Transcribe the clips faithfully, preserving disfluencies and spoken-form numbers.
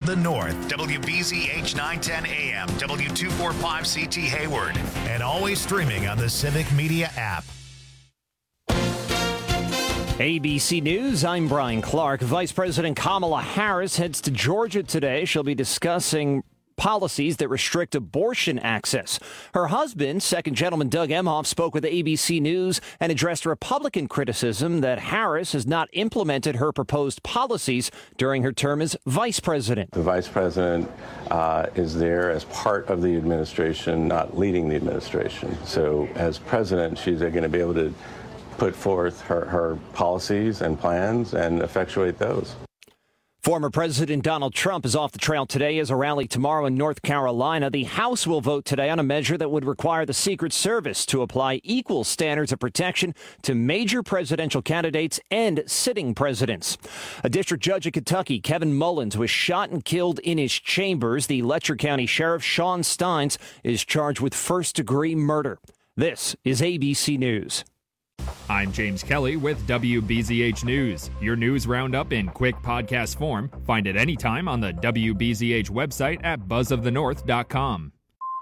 the North, W B Z H nine ten A M, W two forty-five C T Hayward, and always streaming on the Civic Media app. A B C News, I'm Brian Clark. Vice President Kamala Harris heads to Georgia today. She'll be discussing policies that restrict abortion access. Her husband, Second Gentleman Doug Emhoff, spoke with A B C News and addressed Republican criticism that Harris has not implemented her proposed policies during her term as vice president. The vice president uh, is there as part of the administration, not leading the administration. So as president, she's going to be able to put forth her, her policies and plans and effectuate those. Former President Donald Trump is off the trail today as a rally tomorrow in North Carolina. The House will vote today on a measure that would require the Secret Service to apply equal standards of protection to major presidential candidates and sitting presidents. A district judge in Kentucky, Kevin Mullins, was shot and killed in his chambers. The Letcher County Sheriff, Sean Steins, is charged with first-degree murder. This is A B C News. I'm James Kelly with W B Z H News, your news roundup in quick podcast form. Find it anytime on the W B Z H website at buzz of the north dot com.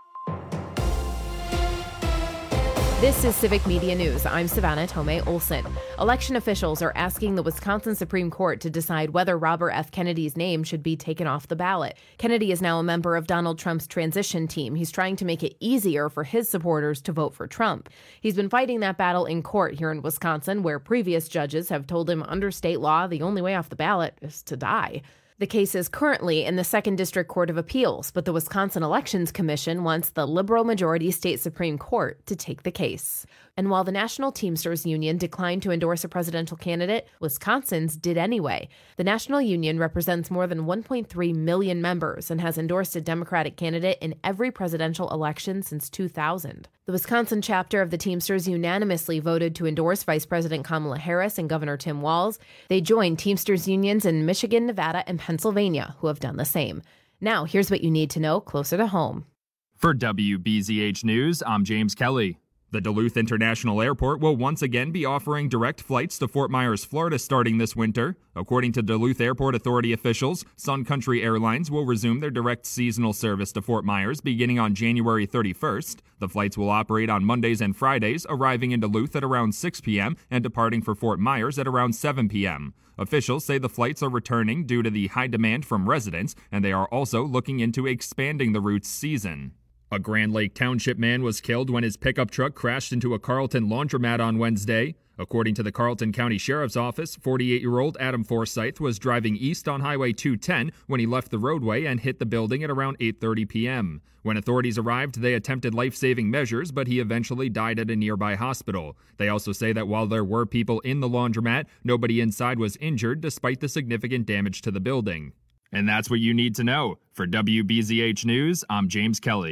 This is Civic Media News. I'm Savannah Tomei Olson. Election officials are asking the Wisconsin Supreme Court to decide whether Robert F. Kennedy's name should be taken off the ballot. Kennedy is now a member of Donald Trump's transition team. He's trying to make it easier for his supporters to vote for Trump. He's been fighting that battle in court here in Wisconsin, where previous judges have told him under state law the only way off the ballot is to die. The case is currently in the Second District Court of Appeals, but the Wisconsin Elections Commission wants the liberal-majority state Supreme Court to take the case. And while the National Teamsters Union declined to endorse a presidential candidate, Wisconsin's did anyway. The National Union represents more than one point three million members and has endorsed a Democratic candidate in every presidential election since two thousand. The Wisconsin chapter of the Teamsters unanimously voted to endorse Vice President Kamala Harris and Governor Tim Walz. They joined Teamsters unions in Michigan, Nevada, and Pennsylvania, who have done the same. Now, here's what you need to know closer to home. For W B Z H News, I'm James Kelly. The Duluth International Airport will once again be offering direct flights to Fort Myers, Florida starting this winter. According to Duluth Airport Authority officials, Sun Country Airlines will resume their direct seasonal service to Fort Myers beginning on January thirty-first. The flights will operate on Mondays and Fridays, arriving in Duluth at around six p.m. and departing for Fort Myers at around seven p.m. Officials say the flights are returning due to the high demand from residents, and they are also looking into expanding the route's season. A Grand Lake Township man was killed when his pickup truck crashed into a Carlton laundromat on Wednesday. According to the Carlton County Sheriff's Office, forty-eight-year-old Adam Forsyth was driving east on Highway two ten when he left the roadway and hit the building at around eight thirty p.m. When authorities arrived, they attempted life-saving measures, but he eventually died at a nearby hospital. They also say that while there were people in the laundromat, nobody inside was injured despite the significant damage to the building. And that's what you need to know. For W B Z H News, I'm James Kelly.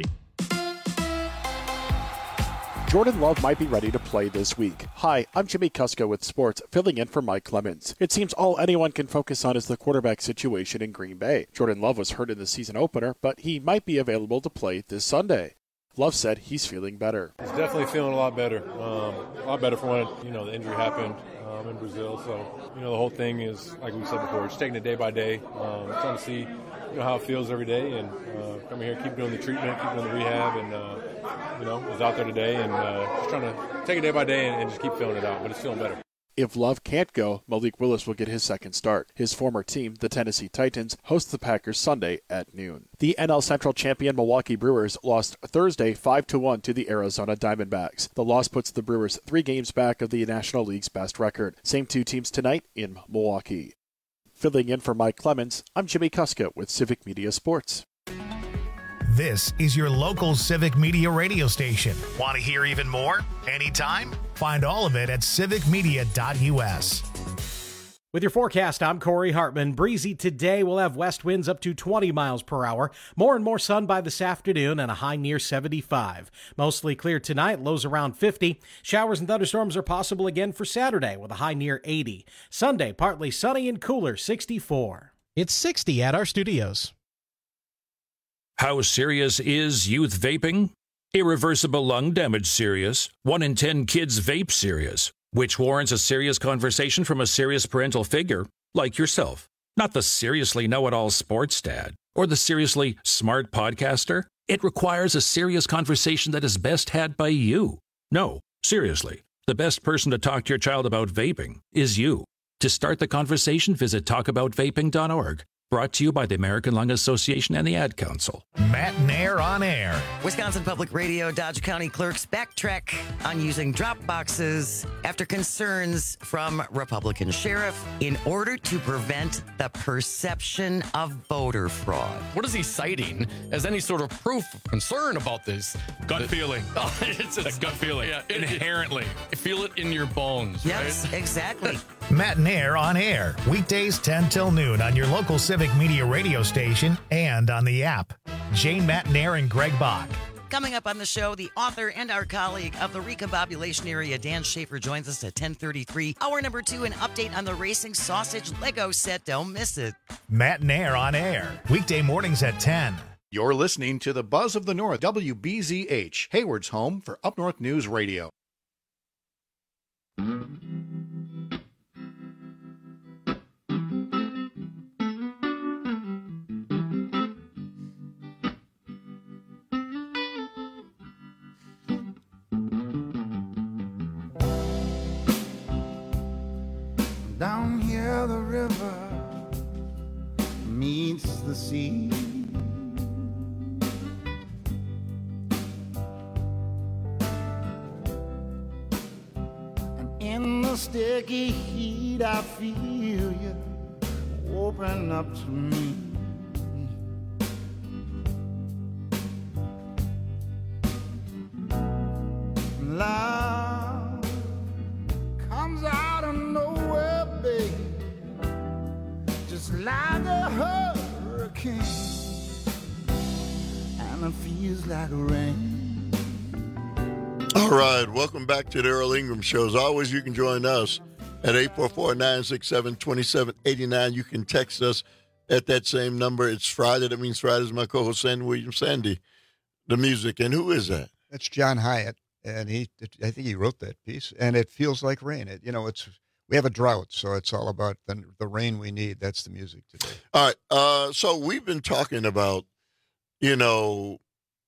Jordan Love might be ready to play this week. Hi, I'm Jimmy Kuska with sports, filling in for Mike Clemens. It seems all anyone can focus on is the quarterback situation in Green Bay. Jordan Love was hurt in the season opener, but he might be available to play this Sunday. Love said he's feeling better. He's definitely feeling a lot better. Um, a lot better from when, you know, the injury happened um, in Brazil. So, you know, the whole thing is, like we said before, just taking it day by day, um, trying to see, you know, how it feels every day, and uh, coming here, keep doing the treatment, keep doing the rehab, and, uh, you know, was out there today and uh, just trying to take it day by day and, and just keep feeling it out, but it's feeling better. If Love can't go, Malik Willis will get his second start. His former team, the Tennessee Titans, host the Packers Sunday at noon. The N L Central champion Milwaukee Brewers lost Thursday five to one to the Arizona Diamondbacks. The loss puts the Brewers three games back of the National League's best record. Same two teams tonight in Milwaukee. Filling in for Mike Clemens, I'm Jimmy Kuska with Civic Media Sports. This is your local Civic Media radio station. Want to hear even more? Anytime? Find all of it at civic media dot u s. With your forecast, I'm Corey Hartman. Breezy today. We'll have west winds up to twenty miles per hour. More and more sun by this afternoon and a high near seventy-five. Mostly clear tonight, lows around fifty. Showers and thunderstorms are possible again for Saturday with a high near eighty. Sunday, partly sunny and cooler, sixty-four. It's sixty at our studios. How serious is youth vaping? Irreversible lung damage serious. One in ten kids vape serious, which warrants a serious conversation from a serious parental figure like yourself. Not the seriously know-it-all sports dad Or the seriously smart podcaster? It requires a serious conversation that is best had by you. No, seriously, the best person to talk to your child about vaping is you. To start the conversation, visit talk about vaping dot org. Brought to you by the American Lung Association and the Ad Council. Matt Nair on air. Wisconsin Public Radio Dodge County clerks backtrack on using drop boxes after concerns from Republican sheriff in order to prevent the perception of voter fraud. What is he citing as any sort of proof of concern about this? Gut the, feeling. Oh, it's, it's a gut feeling. Yeah, it, inherently. It, feel it in your bones. Yes, right? exactly. Matt Nair on air. Weekdays ten till noon on your local Civic Media radio station and on the app. Jane Matt Nair and Greg Bach. Coming up on the show, the author and our colleague of the recombobulation area, Dan Schaefer, joins us at ten thirty-three. Hour number two, an update on the Racing Sausage Lego set. Don't miss it. Matt Nair on air. Weekday mornings at ten. You're listening to the Buzz of the North, W B Z H, Hayward's home for Up North News Radio. Down here the river meets the sea. And in the sticky heat I feel you open up to me. Love comes out of nowhere, baby, just like a hurricane, and it feels like rain. All right, welcome back to the Earl Ingram Show. As always, you can join us at eight four four, nine six seven, two seven eight nine. You can text us at that same number. It's Friday. That means Friday's my co-host, Sandy Williams. Sandy, the music. And who is that? That's John Hyatt. And he, I think he wrote that piece, and it feels like rain. It, you know, it's we have a drought, so it's all about the, the rain we need. That's the music today. All right. Uh, so we've been talking about, you know,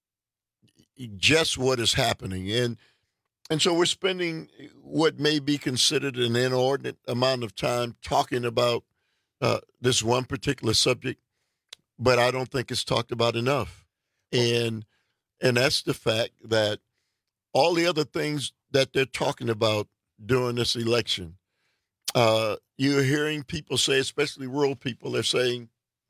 just what is happening, and and so we're spending what may be considered an inordinate amount of time talking about uh, this one particular subject, but I don't think it's talked about enough, and and that's the fact that all the other things that they're talking about during this election, uh, you're hearing people say, especially rural people, they're saying,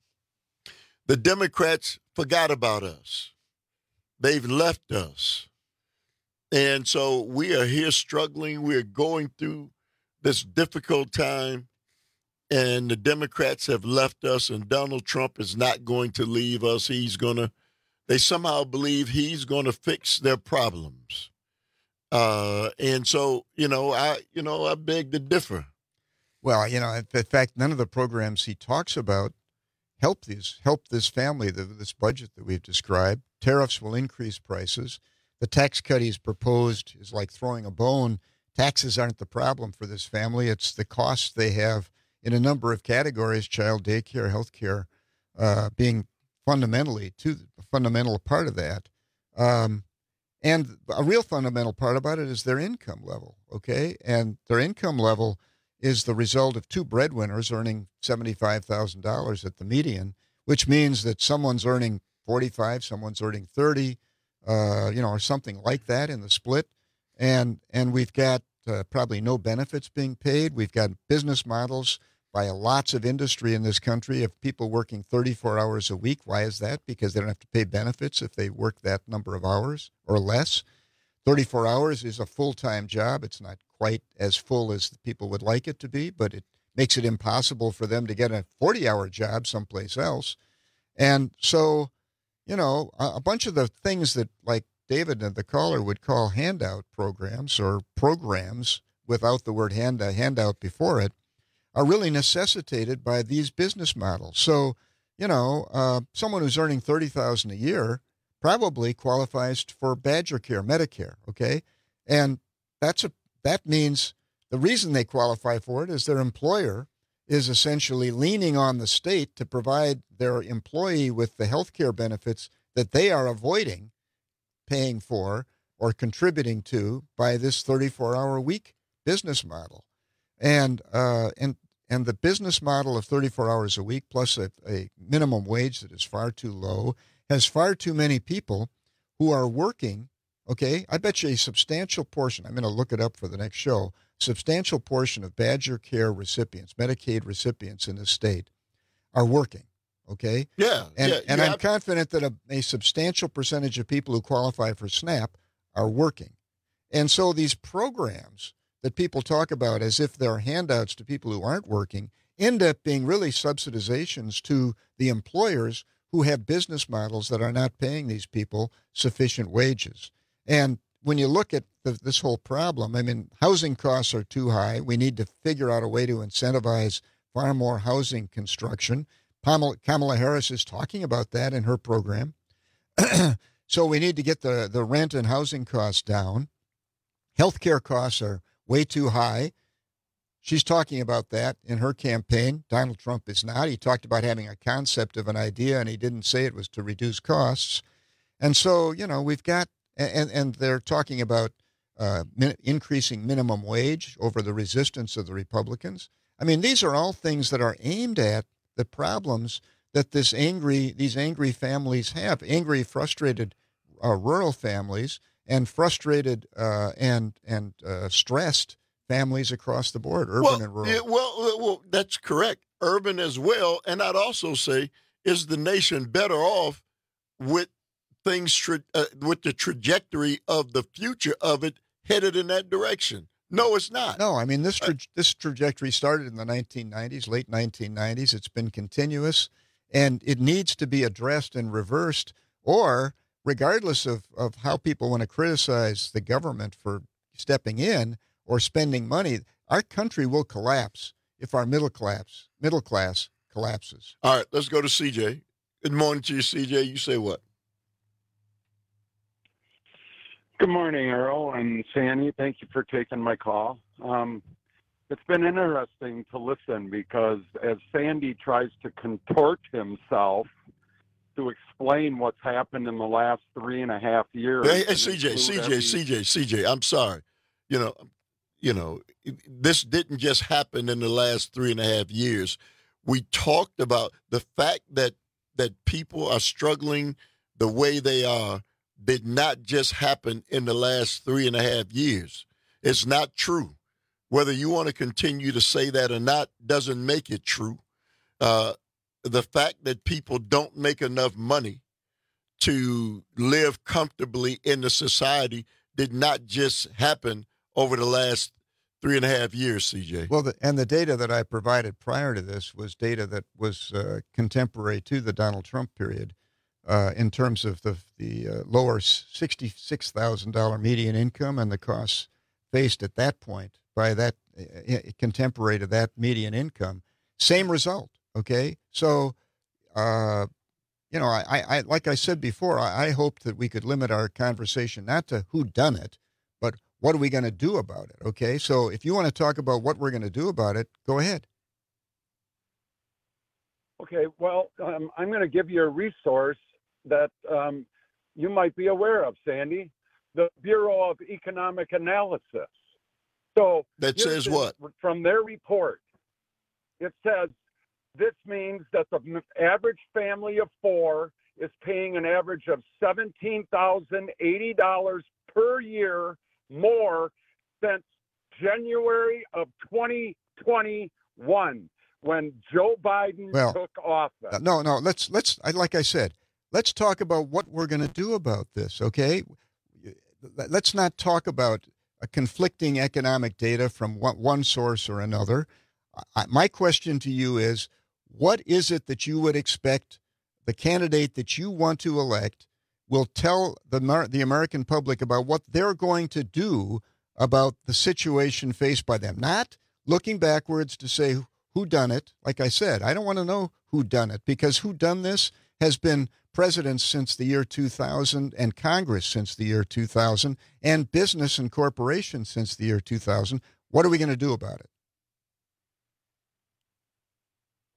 the Democrats forgot about us. They've left us. And so we are here struggling. We're going through this difficult time, and the Democrats have left us, and Donald Trump is not going to leave us. He's going to They somehow believe he's going to fix their problems. Uh, and so, you know, I, you know, I beg to differ. Well, you know, in fact, none of the programs he talks about help these, help this family, the, this budget that we've described. Tariffs will increase prices. The tax cut he's proposed is like throwing a bone. Taxes aren't the problem for this family. It's the costs they have in a number of categories, child daycare, health care, uh, being fundamentally to the fundamental part of that. Um, and a real fundamental part about it is their income level, okay? And their income level is the result of two breadwinners earning seventy-five thousand dollars at the median, which means that someone's earning forty-five, someone's earning thirty, uh, you know, or something like that in the split. And and we've got uh, probably no benefits being paid. We've got business models by lots of industry in this country of people working thirty-four hours a week. Why is that? Because they don't have to pay benefits if they work that number of hours or less. thirty-four hours is a full-time job. It's not quite as full as people would like it to be, but it makes it impossible for them to get a forty-hour job someplace else. And so, you know, a, a bunch of the things that, like David and the caller would call handout programs or programs without the word hand, handout before it, are really necessitated by these business models. So, you know, uh, someone who's earning thirty thousand dollars a year probably qualifies for Badger Care, Medicare, okay? And that's a that means the reason they qualify for it is their employer is essentially leaning on the state to provide their employee with the health care benefits that they are avoiding paying for or contributing to by this thirty-four hour a week business model. And uh, and and the business model of thirty-four hours a week plus a, a minimum wage that is far too low has far too many people who are working. Okay, I bet you a substantial portion, I'm going to look it up for the next show, substantial portion of Badger Care recipients, Medicaid recipients in this state are working. Okay? Yeah. And, yeah, and yeah. I'm confident that a, a substantial percentage of people who qualify for SNAP are working. And so these programs that people talk about as if they're handouts to people who aren't working end up being really subsidizations to the employers who have business models that are not paying these people sufficient wages. And when you look at the, this whole problem, I mean, housing costs are too high. We need to figure out a way to incentivize far more housing construction. Kamala, Kamala Harris is talking about that in her program. So we need to get the, the rent and housing costs down. Healthcare costs are way too high. She's talking about that in her campaign. Donald Trump is not. He talked about having a concept of an idea, and he didn't say it was to reduce costs. And so, you know, we've got, and, and they're talking about uh, min- increasing minimum wage over the resistance of the Republicans. I mean, these are all things that are aimed at the problems that this angry, these angry families have, angry, frustrated uh, rural families and frustrated uh, and and uh, stressed families across the board, urban well, and rural. Yeah, well, well, that's correct. Urban as well. And I'd also say, is the nation better off with things, tra- uh, with the trajectory of the future of it headed in that direction? No, it's not. No, I mean, this tra- this trajectory started in the nineteen nineties, late nineteen nineties. It's been continuous, and it needs to be addressed and reversed, or regardless of, of how people want to criticize the government for stepping in or spending money, our country will collapse if our middle class, middle class collapses. All right, let's go to C J. Good morning to you, C J. You say what? Good morning, Earl and Sandy. Thank you for taking my call. Um, it's been interesting to listen because as Sandy tries to contort himself to explain what's happened in the last three and a half years. Hey, hey C J, C J, every... C J, C J, I'm sorry. You know, you know, this didn't just happen in the last three and a half years. We talked about the fact that that people are struggling the way they are did not just happen in the last three and a half years. It's not true. Whether you want to continue to say that or not doesn't make it true. Uh, the fact that people don't make enough money to live comfortably in the society did not just happen over the last three and a half years, C J. Well, the, and the data that I provided prior to this was data that was uh, contemporary to the Donald Trump period. Uh, in terms of the the uh, lower sixty-six thousand dollars median income and the costs faced at that point by that uh, contemporary to that median income, same result. Okay, so uh, you know, I, I like I said before, I, I hoped that we could limit our conversation not to who done it, but what are we going to do about it? Okay, so if you want to talk about what we're going to do about it, go ahead. Okay, well, um, I'm going to give you a resource that um, you might be aware of, Sandy, the Bureau of Economic Analysis. So that says is, what? From their report, it says this means that the average family of four is paying an average of seventeen thousand eighty dollars per year more since January of twenty twenty-one when Joe Biden well, took office. No, no, let's let's like I said, let's talk about what we're going to do about this, okay? Let's not talk about a conflicting economic data from one, one source or another. I, my question to you is, what is it that you would expect the candidate that you want to elect will tell the, the American public about what they're going to do about the situation faced by them? Not looking backwards to say who done it. Like I said, I don't want to know who done it, because who done this has been presidents since the year two thousand and Congress since the year two thousand and business and corporations since the year two thousand. What are we going to do about it?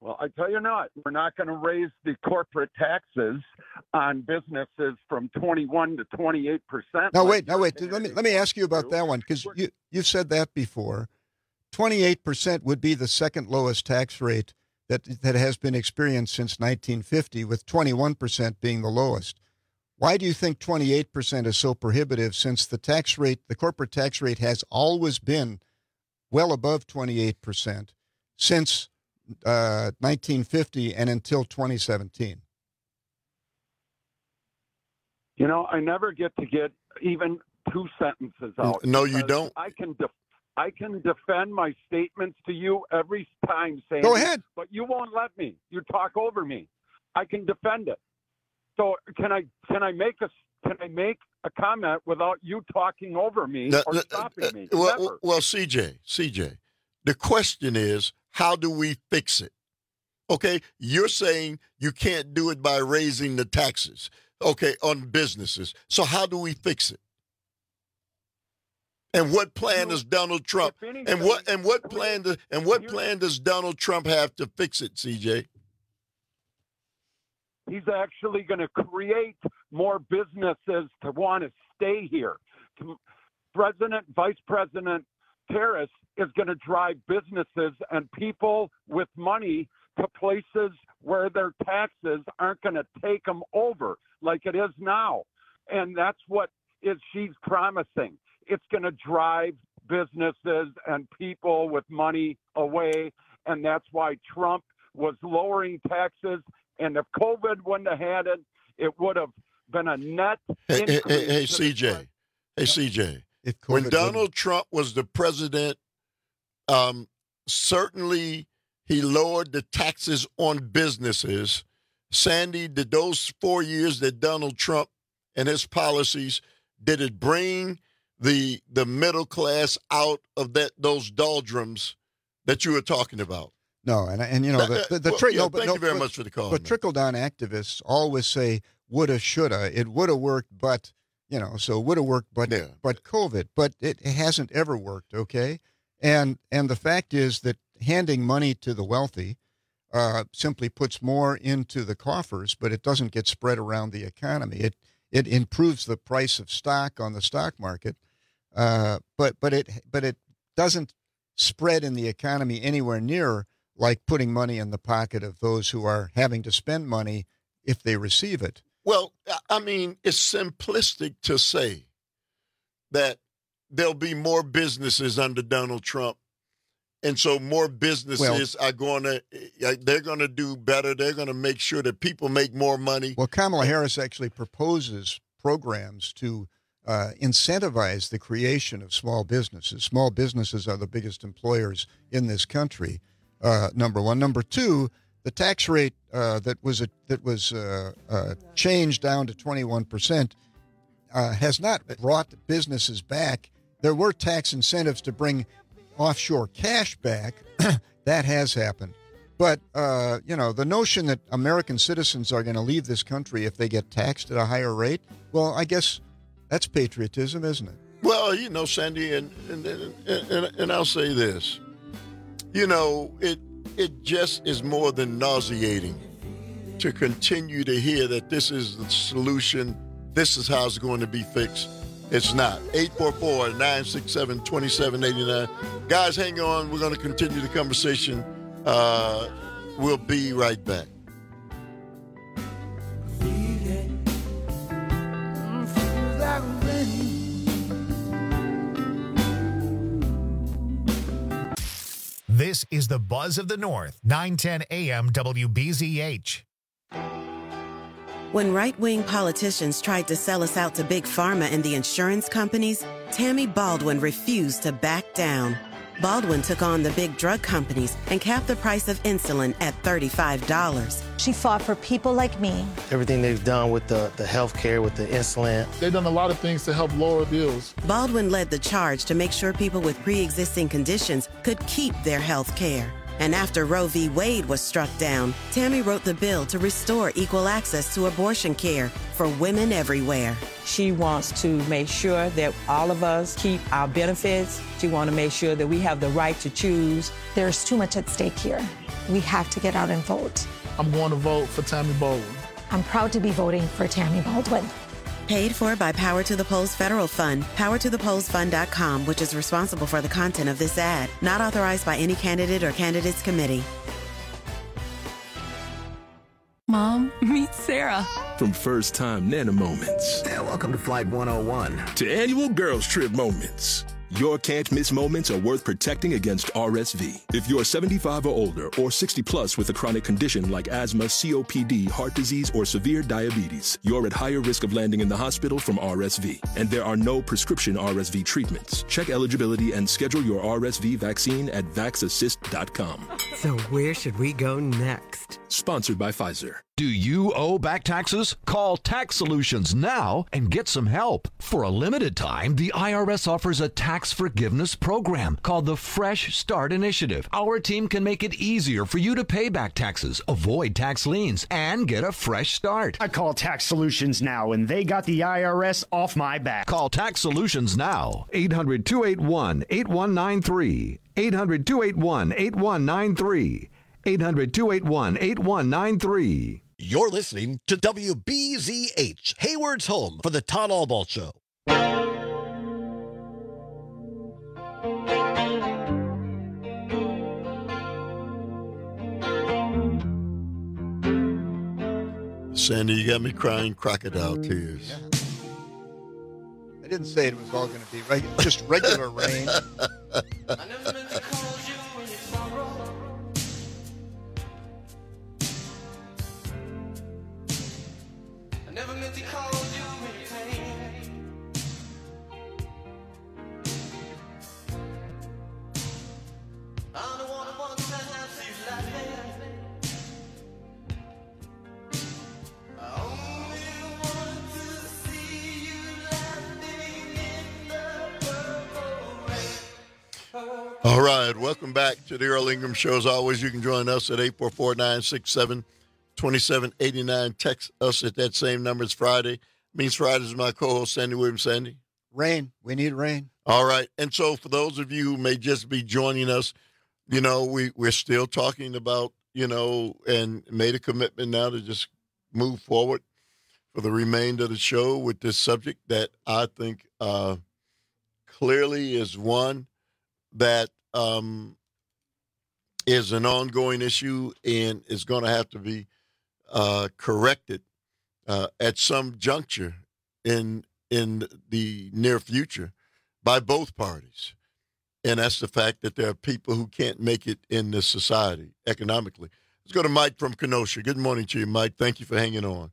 Well, I tell you not, we're not going to raise the corporate taxes on businesses from twenty-one to twenty-eight percent. No, wait, no, wait. Let me let me ask you about that one, because you you've said that before. twenty-eight percent would be the second lowest tax rate that that has been experienced since nineteen fifty, with twenty-one percent being the lowest. Why do you think twenty-eight percent is so prohibitive, since the tax rate, the corporate tax rate, has always been well above twenty-eight percent since uh, nineteen fifty and until twenty seventeen? You know, I never get to get even two sentences out. No, you don't. I can def- I can defend my statements to you every time, Sandy. Go ahead. But you won't let me. You talk over me. I can defend it. So can I can I make a can I make a comment without you talking over me No, or no, stopping uh, me? Well, Never. well, C J, C J, the question is, how do we fix it? Okay, you're saying you can't do it by raising the taxes, okay, on businesses. So how do we fix it? And what plan does Donald Trump? anything, And what and what plan does and what plan does Donald Trump have to fix it, C J? He's actually going to create more businesses to want to stay here. President, Vice President Harris is going to drive businesses and people with money to places where their taxes aren't going to take them over like it is now. And that's what is she's promising. It's going to drive businesses and people with money away. And that's why Trump was lowering taxes. And if COVID wouldn't have had it, it would have been a net Hey, hey, increase. hey, hey to C the J, hey, C J. If When COVID Donald wouldn't- Trump was the president, um, certainly he lowered the taxes on businesses. Sandy, did those four years that Donald Trump and his policies, did it bring the the middle class out of that those doldrums that you were talking about? No, and and you know the the, the Well, tri- yeah, no, but thank no, you very but, much for the call, But man. trickle down activists always say woulda, shoulda. It woulda worked, but you know, so woulda worked, but Yeah. but COVID, but it, it hasn't ever worked. Okay, and and the fact is that handing money to the wealthy uh, simply puts more into the coffers, but it doesn't get spread around the economy. It it improves the price of stock on the stock market, uh, but but it but it doesn't spread in the economy anywhere near like putting money in the pocket of those who are having to spend money if they receive it. Well, I- I mean, it's simplistic to say that there'll be more businesses under Donald Trump. And so more businesses are going to, they're going to do better. They're going to make sure that people make more money. Well, Kamala Harris actually proposes programs to uh, incentivize the creation of small businesses. Small businesses are the biggest employers in this country. Uh, number one. Number two, the tax rate uh, that was a, that was uh, uh, changed down to twenty-one percent uh, has not brought businesses back. There were tax incentives to bring offshore cash back. That has happened. But, uh, you know, the notion that American citizens are going to leave this country if they get taxed at a higher rate, well, I guess that's patriotism, isn't it? Well, you know, Sandy, and and, and, and, and I'll say this. You know, it it just is more than nauseating to continue to hear that this is the solution, this is how it's going to be fixed. It's not. eight four four, nine six seven, two seven eight nine. Guys, hang on. We're going to continue the conversation. Uh, we'll be right back. This is the Buzz of the North, nine ten A M W B Z H. When right-wing politicians tried to sell us out to Big Pharma and the insurance companies, Tammy Baldwin refused to back down. Baldwin took on the big drug companies and capped the price of insulin at thirty-five dollars. She fought for people like me. Everything they've done with the, the health care, with the insulin. They've done a lot of things to help lower bills. Baldwin led the charge to make sure people with pre-existing conditions could keep their health care. And after Roe v. Wade was struck down, Tammy wrote the bill to restore equal access to abortion care for women everywhere. She wants to make sure that all of us keep our benefits. She wants to make sure that we have the right to choose. There's too much at stake here. We have to get out and vote. I'm going to vote for Tammy Baldwin. I'm proud to be voting for Tammy Baldwin. Paid for by Power to the Polls Federal Fund, power to the polls fund dot com, which is responsible for the content of this ad. Not authorized by any candidate or candidates committee. Mom, meet Sarah. From first time Nana moments. Yeah, welcome to Flight one oh one. To annual girls trip moments. Your can't miss moments are worth protecting against R S V. If you're seventy-five or older or sixty plus with a chronic condition like asthma, C O P D, heart disease, or severe diabetes, you're at higher risk of landing in the hospital from R S V. And there are no prescription R S V treatments. Check eligibility and schedule your R S V vaccine at vax assist dot com. So where should we go next? Sponsored by Pfizer. Do you owe back taxes? Call Tax Solutions now and get some help. For a limited time, the I R S offers a tax forgiveness program called the Fresh Start Initiative. Our team can make it easier for you to pay back taxes, avoid tax liens, and get a fresh start. I call Tax Solutions now, and they got the I R S off my back. Call Tax Solutions now. eight hundred, two eight one, eight one nine three. eight hundred, two eight one, eight one nine three. eight hundred, two eight one, eight one nine three. You're listening to W B Z H, Hayward's home for the Todd Albaugh Show. Sandy, you got me crying crocodile tears. Yeah. I didn't say it was all going to be reg- just regular rain. All right, welcome back to the Earl Ingram Show. As always, you can join us at eight four four, nine six seven, two seven eight nine. Text us at that same number. It's Friday. Means Friday is my co-host, Sandy Williams. Sandy? Rain. We need rain. All right. And so for those of you who may just be joining us, you know, we, we're still talking about, you know, and made a commitment now to just move forward for the remainder of the show with this subject that I think uh, clearly is one that um, is an ongoing issue and is going to have to be uh, corrected uh, at some juncture in in the near future by both parties. And that's the fact that there are people who can't make it in this society economically. Let's go to Mike from Kenosha. Good morning to you, Mike. Thank you for hanging on.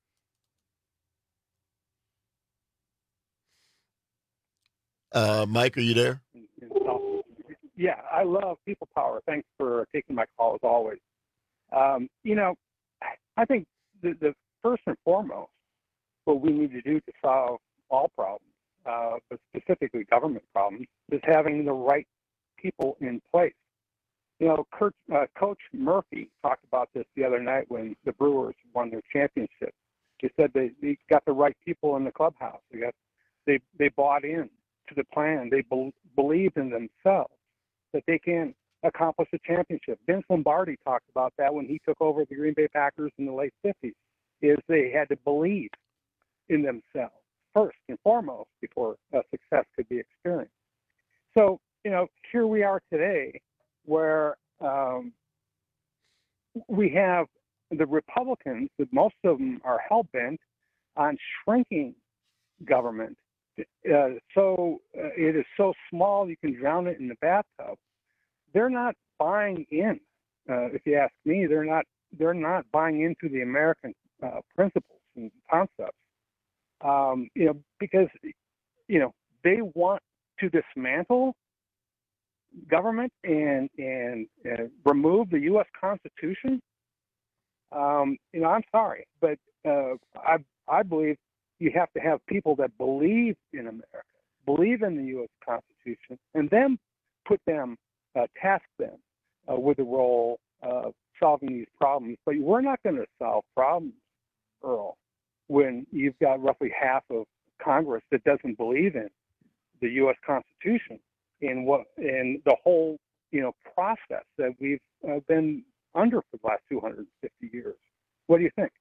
Uh, Mike, are you there? Yeah, I love people power. Thanks for taking my call as always. Um, you know, I think the, the first and foremost, what we need to do to solve all problems, uh, but specifically government problems, is having the right people in place. You know, Kurt, uh, Coach Murphy talked about this the other night when the Brewers won their championship. He said they, they got the right people in the clubhouse. They got they they bought in to the plan. They be, believed in themselves that they can accomplish a championship. Vince Lombardi talked about that when he took over the Green Bay Packers in the late fifties, is they had to believe in themselves first and foremost before uh, success could be experienced. So, you know, here we are today where um, we have the Republicans, that most of them are hell-bent on shrinking government. Uh, so uh, it is so small you can drown it in the bathtub. They're not buying in. Uh, if you ask me, they're not. They're not buying into the American uh, principles and concepts. Um, you know, because you know they want to dismantle government and and uh, remove the U S Constitution. Um, you know, I'm sorry, but uh, I I believe you have to have people that believe in America, believe in the U S Constitution, and then put them, uh, task them uh, with the role of solving these problems. But we're not going to solve problems, Earl, when you've got roughly half of Congress that doesn't believe in the U S Constitution and what and the whole you know process that we've uh, been under for the last two hundred fifty years. What do you think?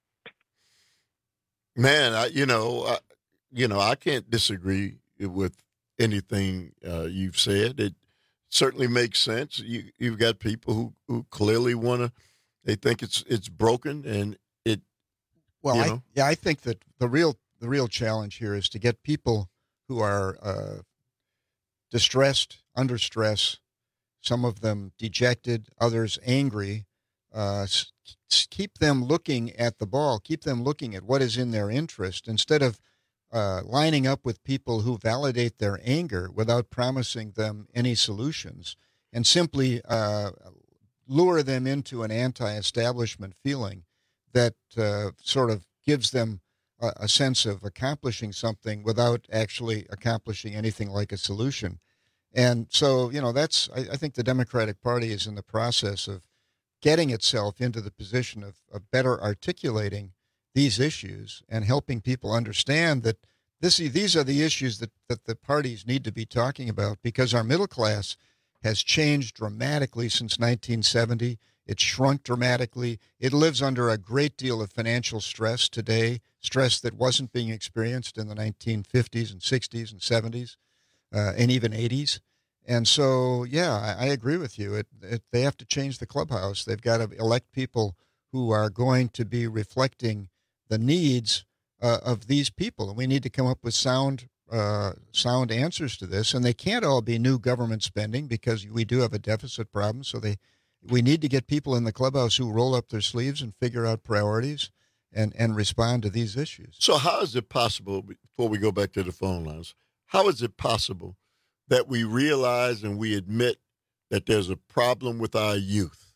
Man, I, you know, I, you know, I can't disagree with anything uh, you've said. It certainly makes sense. You, you've got people who, who clearly want to, they think it's it's broken, and it. Well, you I, know. yeah, I think that the real the real challenge here is to get people who are uh, distressed, under stress, some of them dejected, others angry. Uh, s- keep them looking at the ball. Keep them looking at what is in their interest instead of uh, lining up with people who validate their anger without promising them any solutions, and simply uh, lure them into an anti-establishment feeling that uh, sort of gives them a, a sense of accomplishing something without actually accomplishing anything like a solution. And so, you know, that's, I, I think the Democratic Party is in the process of getting itself into the position of, of better articulating these issues and helping people understand that this, these are the issues that, that the parties need to be talking about, because our middle class has changed dramatically since nineteen seventy. It's shrunk dramatically. It lives under a great deal of financial stress today, stress that wasn't being experienced in the nineteen fifties and sixties and seventies uh, and even eighties. And so, yeah, I, I agree with you. It, it, they have to change the clubhouse. They've got to elect people who are going to be reflecting the needs uh, of these people. And we need to come up with sound uh, sound answers to this. And they can't all be new government spending, because we do have a deficit problem. So they we need to get people in the clubhouse who roll up their sleeves and figure out priorities and, and respond to these issues. So how is it possible, before we go back to the phone lines, how is it possible that we realize and we admit that there's a problem with our youth,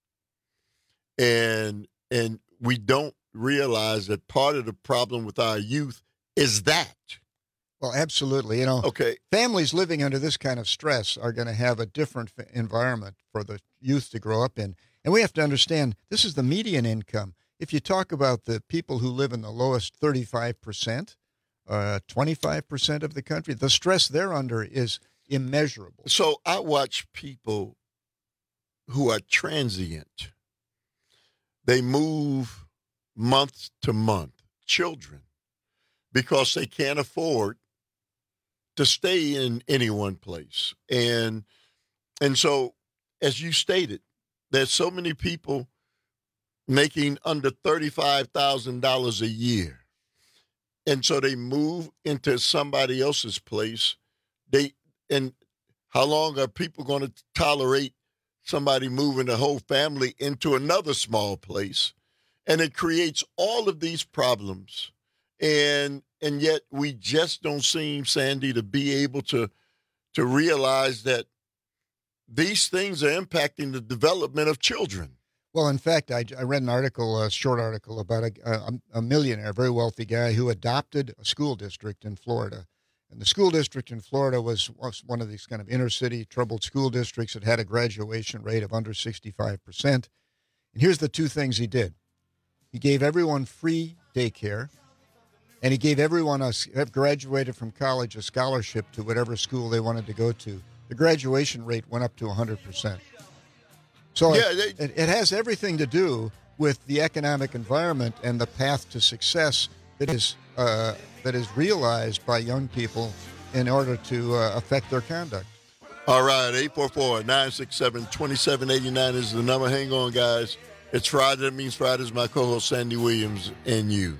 and and we don't realize that part of the problem with our youth is that? Well, absolutely. You know, okay. Families living under this kind of stress are going to have a different f- environment for the youth to grow up in. And we have to understand this is the median income. If you talk about the people who live in the lowest thirty-five percent, uh, twenty-five percent of the country, the stress they're under is immeasurable. So I watch people who are transient. They move month to month, children, because they can't afford to stay in any one place. And and so, as you stated, there's so many people making under thirty-five thousand dollars a year. And so they move into somebody else's place. They and how long are people going to tolerate somebody moving the whole family into another small place? And it creates all of these problems. And and yet we just don't seem, Sandy, to be able to to realize that these things are impacting the development of children. Well, in fact, I, I read an article, a short article about a, a, a millionaire, a very wealthy guy who adopted a school district in Florida. And the school district in Florida was, was one of these kind of inner city troubled school districts that had a graduation rate of under sixty-five percent. And here's the two things he did. He gave everyone free daycare, and he gave everyone who have graduated from college a scholarship to whatever school they wanted to go to. The graduation rate went up to one hundred percent. So yeah, it, they, it, it has everything to do with the economic environment and the path to success that is uh, that is realized by young people in order to uh, affect their conduct. All right, eight four four, nine six seven, two seven eight nine is the number. Hang on, guys. It's Friday. That means Friday's my co-host, Sandy Williams, and you.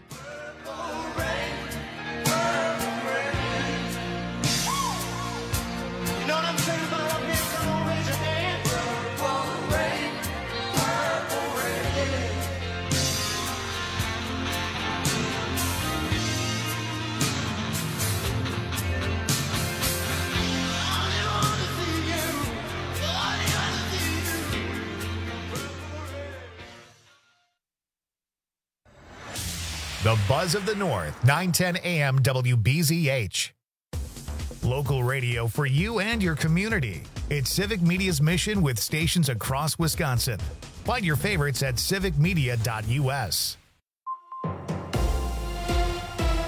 The Buzz of the North, nine ten A M W B Z H. Local radio for you and your community. It's Civic Media's mission with stations across Wisconsin. Find your favorites at civic media dot U S.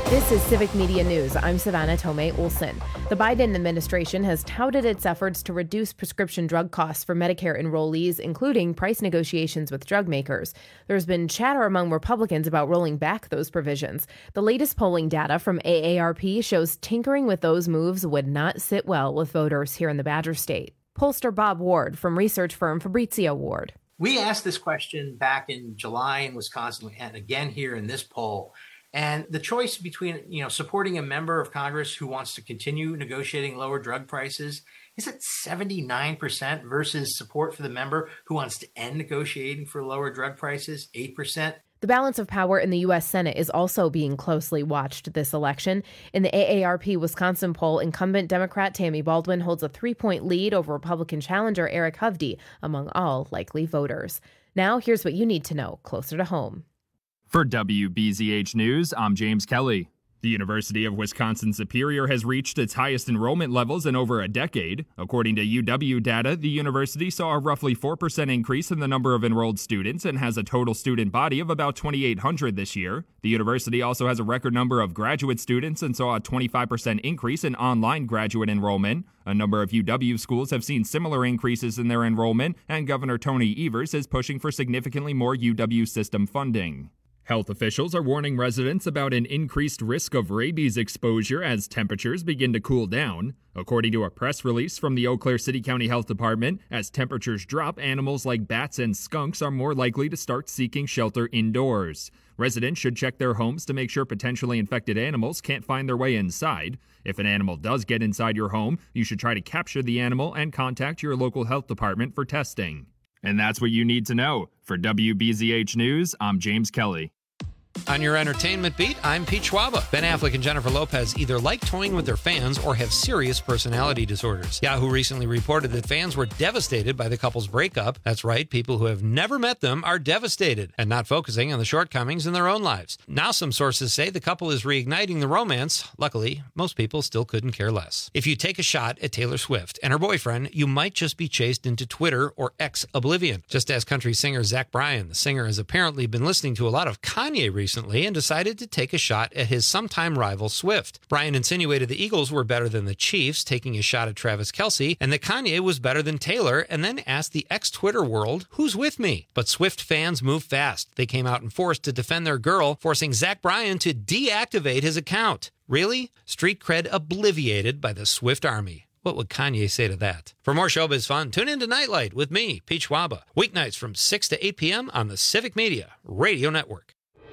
This is Civic Media News. I'm Savannah Tomei Olson. The Biden administration has touted its efforts to reduce prescription drug costs for Medicare enrollees, including price negotiations with drug makers. There's been chatter among Republicans about rolling back those provisions. The latest polling data from A A R P shows tinkering with those moves would not sit well with voters here in the Badger State. Pollster Bob Ward from research firm Fabrizio Ward. We asked this question back in July in Wisconsin and again here in this poll. And the choice between, you know, supporting a member of Congress who wants to continue negotiating lower drug prices is at seventy-nine percent versus support for the member who wants to end negotiating for lower drug prices, eight percent. The balance of power in the U S Senate is also being closely watched this election. In the A A R P Wisconsin poll, incumbent Democrat Tammy Baldwin holds a three-point lead over Republican challenger Eric Hovde among all likely voters. Now, here's what you need to know closer to home. For W B Z H News, I'm James Kelly. The University of Wisconsin-Superior has reached its highest enrollment levels in over a decade. According to U W data, the university saw a roughly four percent increase in the number of enrolled students and has a total student body of about twenty-eight hundred this year. The university also has a record number of graduate students and saw a twenty-five percent increase in online graduate enrollment. A number of U W schools have seen similar increases in their enrollment, and Governor Tony Evers is pushing for significantly more U W system funding. Health officials are warning residents about an increased risk of rabies exposure as temperatures begin to cool down. According to a press release from the Eau Claire City County Health Department, as temperatures drop, animals like bats and skunks are more likely to start seeking shelter indoors. Residents should check their homes to make sure potentially infected animals can't find their way inside. If an animal does get inside your home, you should try to capture the animal and contact your local health department for testing. And that's what you need to know. For W B Z H News, I'm James Kelly. On your entertainment beat, I'm Pete Schwaba. Ben Affleck and Jennifer Lopez either like toying with their fans or have serious personality disorders. Yahoo recently reported that fans were devastated by the couple's breakup. That's right, people who have never met them are devastated and not focusing on the shortcomings in their own lives. Now some sources say the couple is reigniting the romance. Luckily, most people still couldn't care less. If you take a shot at Taylor Swift and her boyfriend, you might just be chased into Twitter or X oblivion. Just as country singer Zach Bryan, the singer has apparently been listening to a lot of Kanye recently. recently and decided to take a shot at his sometime rival Swift. Bryan insinuated the Eagles were better than the Chiefs, taking a shot at Travis Kelce, and that Kanye was better than Taylor, and then asked the ex-Twitter world, who's with me? But Swift fans moved fast. They came out in force to defend their girl, forcing Zach Bryan to deactivate his account. Really? Street cred obliviated by the Swift army. What would Kanye say to that? For more showbiz fun, tune in to Nightlight with me, Pete Schwaba. Weeknights from six to eight p.m. on the Civic Media Radio Network.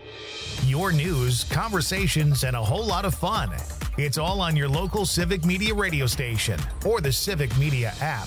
Your news, conversations, and a whole lot of fun. It's all on your local Civic Media radio station or the Civic Media app.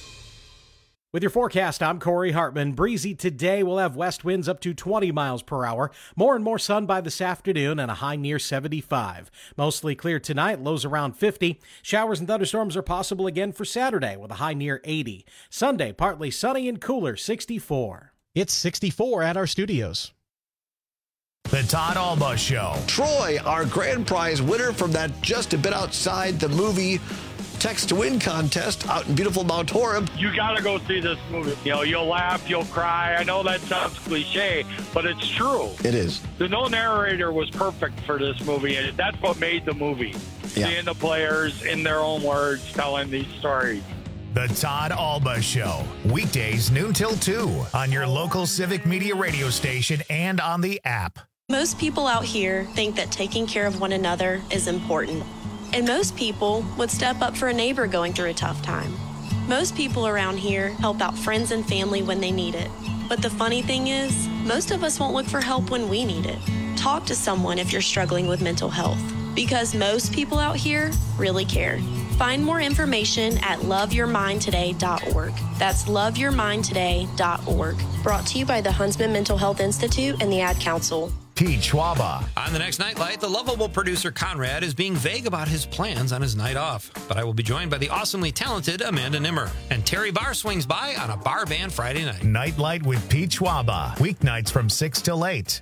With your forecast, I'm Corey Hartman. Breezy today. We'll have west winds up to twenty miles per hour. More and more sun by this afternoon and a high near seventy-five. Mostly clear tonight, lows around fifty. Showers and thunderstorms are possible again for Saturday with a high near eighty. Sunday, partly sunny and cooler, sixty-four. It's sixty-four at our studios. The Todd Alba Show. Troy, our grand prize winner from that just a bit outside the movie Text to Win contest out in beautiful Mount Horeb. You got to go see this movie. You know, you'll laugh, you'll cry. I know that sounds cliche, but it's true. It is. The no narrator was perfect for this movie, and that's what made the movie. Yeah. Seeing the players in their own words telling these stories. The Todd Alba Show. Weekdays noon till two on your local Civic Media radio station and on the app. Most people out here think that taking care of one another is important. And most people would step up for a neighbor going through a tough time. Most people around here help out friends and family when they need it. But the funny thing is, most of us won't look for help when we need it. Talk to someone if you're struggling with mental health, because most people out here really care. Find more information at love your mind today dot org. That's love your mind today dot org. Brought to you by the Huntsman Mental Health Institute and the Ad Council. Pete Schwaba. On the next Nightlight, the lovable producer Conrad is being vague about his plans on his night off. But I will be joined by the awesomely talented Amanda Nimmer. And Terry Barr swings by on a bar band Friday night. Nightlight with Pete Schwaba. Weeknights from six till eight.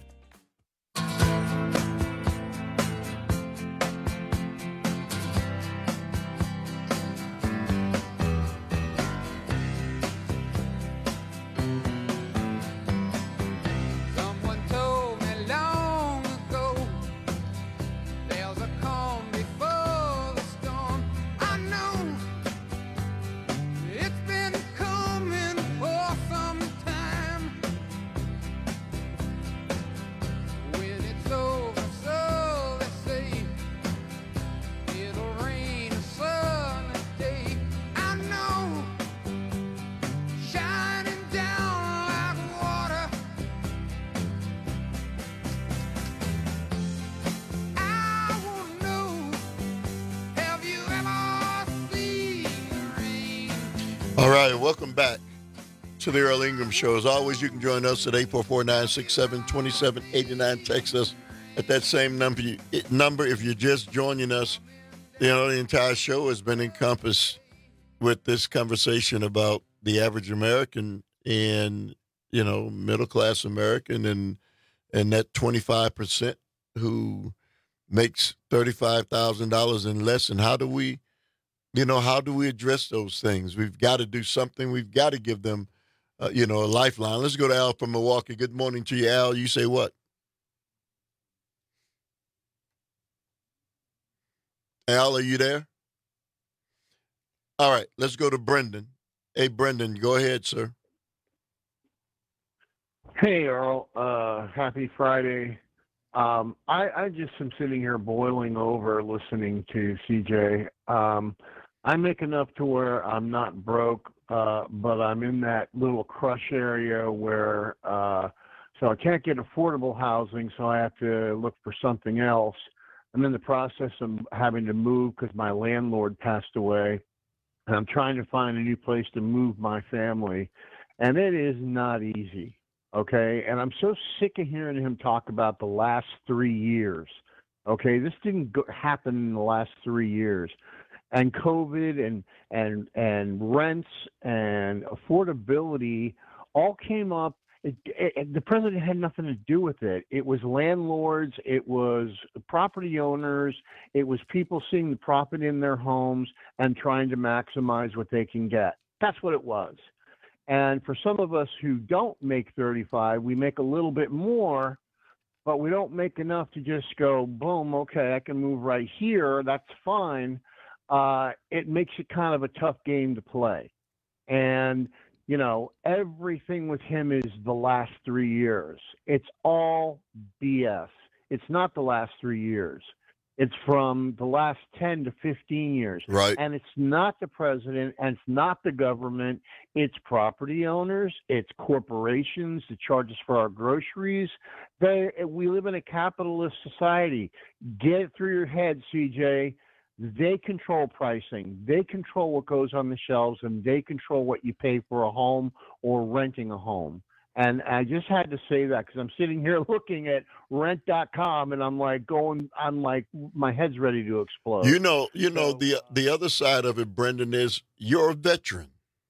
All right, welcome back to the Earl Ingram Show. As always, you can join us at eight four four, nine six seven, two seven eight nine. Text us at that same number. Number, if you're just joining us, you know, the entire show has been encompassed with this conversation about the average American and, you know, middle-class American and and that twenty-five percent who makes thirty-five thousand dollars and less. And how do we, you know, how do we address those things? We've got to do something. We've got to give them, uh, you know, a lifeline. Let's go to Al from Milwaukee. Good morning to you, Al. You say what? Al, are you there? All right, let's go to Brendan. Hey, Brendan, go ahead, sir. Hey, Earl. Uh, happy Friday. Um, I, I just am sitting here boiling over listening to C J. Um, I make enough to where I'm not broke, uh, but I'm in that little crush area where, uh, so I can't get affordable housing, so I have to look for something else. I'm in the process of having to move because my landlord passed away, and I'm trying to find a new place to move my family, and it is not easy, okay? And I'm so sick of hearing him talk about the last three years, okay? This didn't go, happen in the last three years. And COVID and and and rents and affordability all came up. It, it, the president had nothing to do with it. It was landlords. It was property owners. It was people seeing the profit in their homes and trying to maximize what they can get. That's what it was. And for some of us who don't make thirty-five, we make a little bit more, but we don't make enough to just go, boom, okay, I can move right here. That's fine. Uh, it makes it kind of a tough game to play. And, you know, everything with him is the last three years. It's all B S. It's not the last three years. It's from the last ten to fifteen years. Right. And it's not the president and it's not the government. It's property owners. It's corporations that charge us for our groceries. They, we live in a capitalist society. Get it through your head, C J. They control pricing. They control what goes on the shelves, and they control what you pay for a home or renting a home. And I just had to say that because I'm sitting here looking at rent dot com, and I'm like going, I'm like, my head's ready to explode. You know, you know, So, the the other side of it, Brendan, is you're a veteran.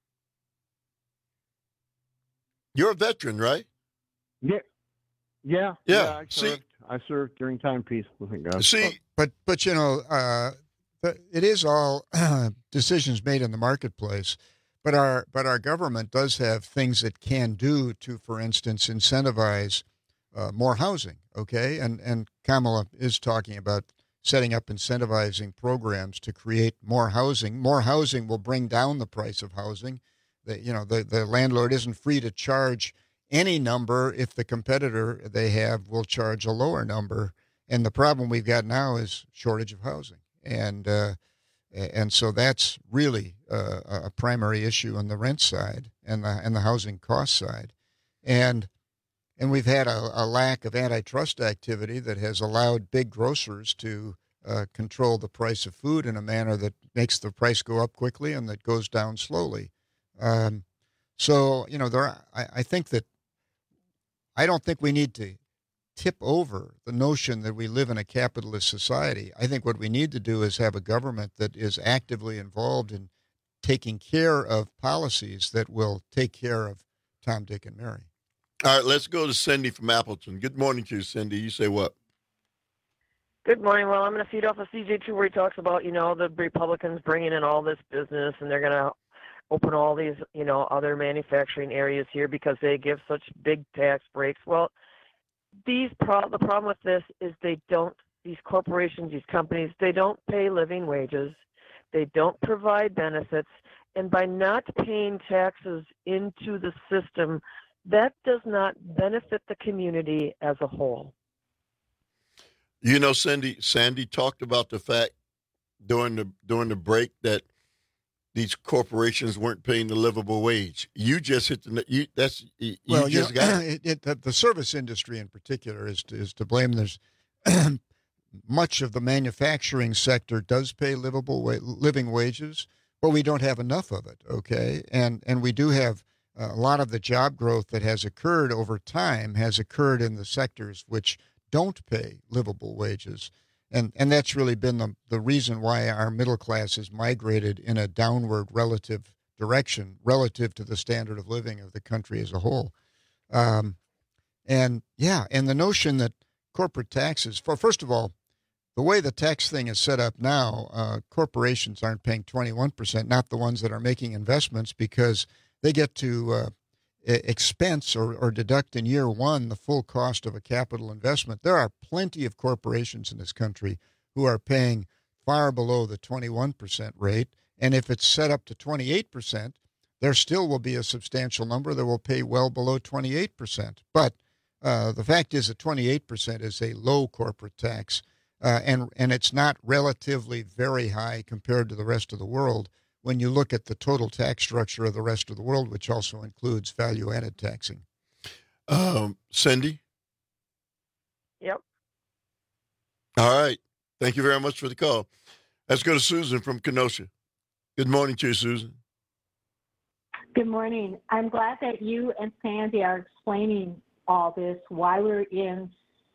You're a veteran, right? Yeah. Yeah. Yeah. I See- served. I served during timepiece. Thank God. See, But but you know, uh, the, it is all decisions made in the marketplace. But our but our government does have things it can do to, for instance, incentivize uh, more housing. Okay, and and Kamala is talking about setting up incentivizing programs to create more housing. More housing will bring down the price of housing. The, you know, the the landlord isn't free to charge any number if the competitor they have will charge a lower number. And the problem we've got now is shortage of housing. And uh, and so that's really uh, a primary issue on the rent side and the and the housing cost side. And and we've had a, a lack of antitrust activity that has allowed big grocers to uh, control the price of food in a manner that makes the price go up quickly and that goes down slowly. Um, so, you know, there are, I, I think that I don't think we need to tip over the notion that we live in a capitalist society. I think what we need to do is have a government that is actively involved in taking care of policies that will take care of Tom, Dick, and Mary. All right, let's go to Cindy from Appleton. Good morning to you, Cindy. You say what? Good morning. Well, I'm going to feed off of C J too, where he talks about, you know, the Republicans bringing in all this business and they're going to open all these, you know, other manufacturing areas here because they give such big tax breaks. Well, these pro- the problem with this is they don't, these corporations, these companies, they don't pay living wages. They don't provide benefits. And by not paying taxes into the system, that does not benefit the community as a whole. You know, Sandy, Sandy talked about the fact during the during the break that these corporations weren't paying the livable wage. You just hit the you that's you well, just you know, got it. it, it, the service industry in particular is to, is to blame. There's much of the manufacturing sector does pay livable wa- living wages, but we don't have enough of it, okay? And and we do have uh, a lot of the job growth that has occurred over time has occurred in the sectors which don't pay livable wages. And and that's really been the, the reason why our middle class has migrated in a downward relative direction relative to the standard of living of the country as a whole. Um, and, yeah, and the notion that corporate taxes, for first of all, the way the tax thing is set up now, uh, corporations aren't paying twenty-one percent, not the ones that are making investments, because they get to uh, expense or, or deduct in year one the full cost of a capital investment. There are plenty of corporations in this country who are paying far below the twenty-one percent rate. And if it's set up to twenty-eight percent, there still will be a substantial number that will pay well below twenty-eight percent. But uh, the fact is that twenty-eight percent is a low corporate tax. Uh, and and it's not relatively very high compared to the rest of the world when you look at the total tax structure of the rest of the world, which also includes value-added taxing. Um, Cindy? Yep. All right. Thank you very much for the call. Let's go to Susan from Kenosha. Good morning to you, Susan. Good morning. I'm glad that you and Sandy are explaining all this, why we're in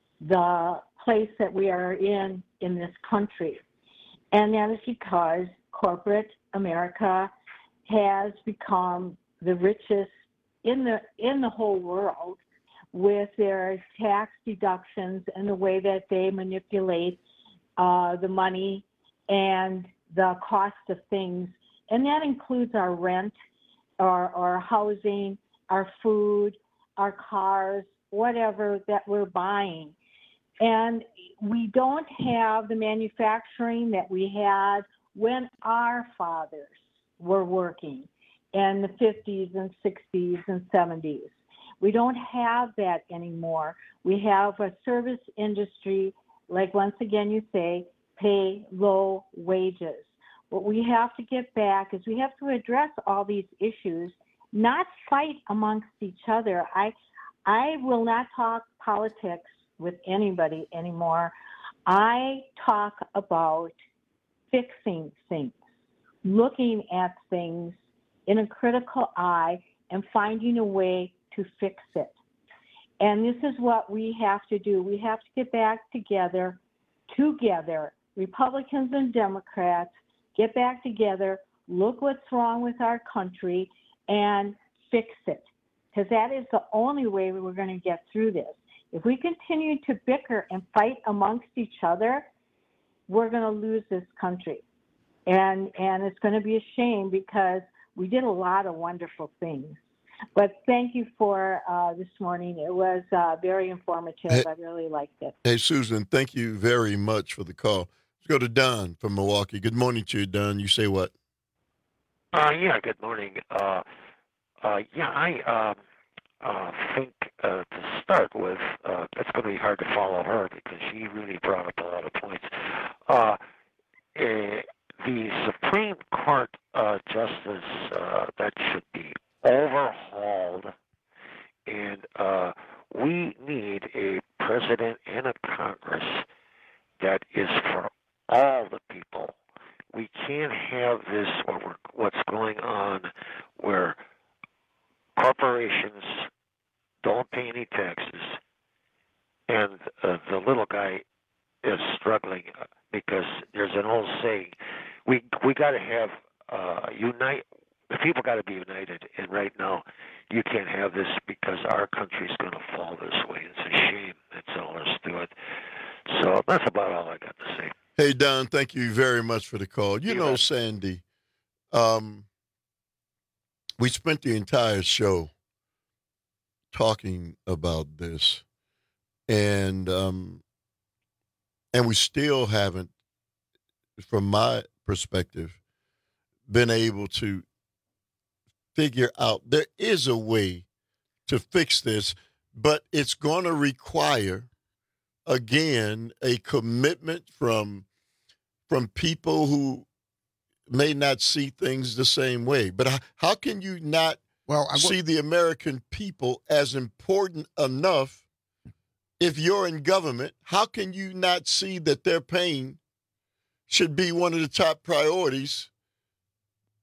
the place that we are in in this country. And that is because corporate America has become the richest in the in the whole world with their tax deductions and the way that they manipulate uh, the money and the cost of things. And that includes our rent, our, our housing, our food, our cars, whatever that we're buying. And we don't have the manufacturing that we had when our fathers were working in the fifties and sixties and seventies. We don't have that anymore. We have a service industry, like once again you say, pay low wages. What we have to get back is we have to address all these issues, not fight amongst each other. I, I will not talk politics with anybody anymore. I talk about fixing things, looking at things in a critical eye and finding a way to fix it. And this is what we have to do. We have to get back together, together, Republicans and Democrats, get back together, look what's wrong with our country, and fix it. Because that is the only way we're going to get through this. If we continue to bicker and fight amongst each other, we're going to lose this country. And and it's going to be a shame because we did a lot of wonderful things. But thank you for uh, this morning. It was uh, very informative. Hey, I really liked it. Hey, Susan, thank you very much for the call. Let's go to Don from Milwaukee. Good morning to you, Don. You say what? Uh, yeah, good morning. Uh, uh, yeah, I uh, uh, think uh, to start with, uh, it's going to be hard to follow her because she really brought up a lot of points. Uh, eh, the Supreme Court uh, justice uh, that should be overhauled, and uh, we need a president and a Congress that is for all the people. We can't have this, what we're, what's going on, where corporations don't pay any taxes, and uh, the little guy is struggling because there's an old saying, we we got to have uh, unite. The people got to be united, and right now you can't have this because our country's going to fall this way. It's a shame. That's all there's to it. So that's about all I got to say. Hey, Don, thank you very much for the call. You, you know, bet. Sandy, um, we spent the entire show talking about this, and um, and we still haven't, from my perspective, been able to figure out there is a way to fix this, but it's going to require, again, a commitment from from people who may not see things the same way. But how, how can you not well, I w- see the American people as important enough if you're in government? How can you not see that their pain should be one of the top priorities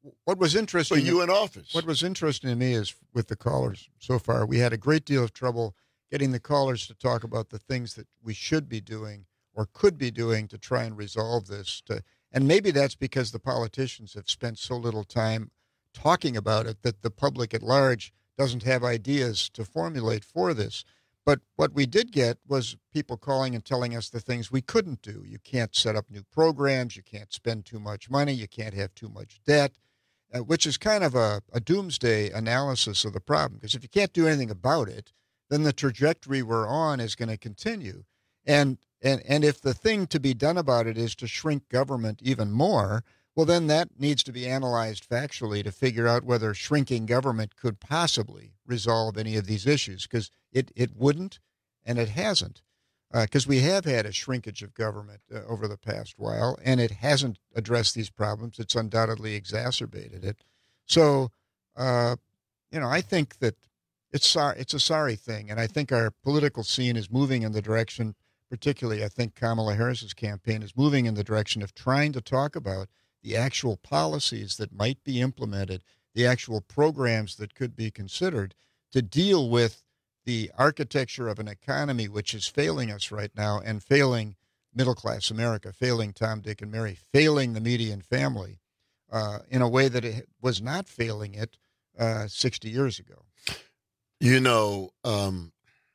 what was interesting for you in office. What was interesting to me is with the callers so far, we had a great deal of trouble getting the callers to talk about the things that we should be doing or could be doing to try and resolve this. To, and maybe that's because the politicians have spent so little time talking about it that the public at large doesn't have ideas to formulate for this. But what we did get was people calling and telling us the things we couldn't do. You can't set up new programs. You can't spend too much money. You can't have too much debt, uh, which is kind of a, a doomsday analysis of the problem. Because if you can't do anything about it, then the trajectory we're on is going to continue. And, and, and if the thing to be done about it is to shrink government even more, well, then that needs to be analyzed factually to figure out whether shrinking government could possibly resolve any of these issues, because it, it wouldn't and it hasn't, because uh, we have had a shrinkage of government uh, over the past while, and it hasn't addressed these problems. It's undoubtedly exacerbated it. So, uh, you know, I think that it's, sorry, it's a sorry thing, and I think our political scene is moving in the direction, particularly I think Kamala Harris's campaign is moving in the direction of trying to talk about the actual policies that might be implemented, the actual programs that could be considered to deal with the architecture of an economy which is failing us right now and failing middle-class America, failing Tom, Dick, and Mary, failing the median family uh, in a way that it was not failing it uh, sixty years ago. You know, um,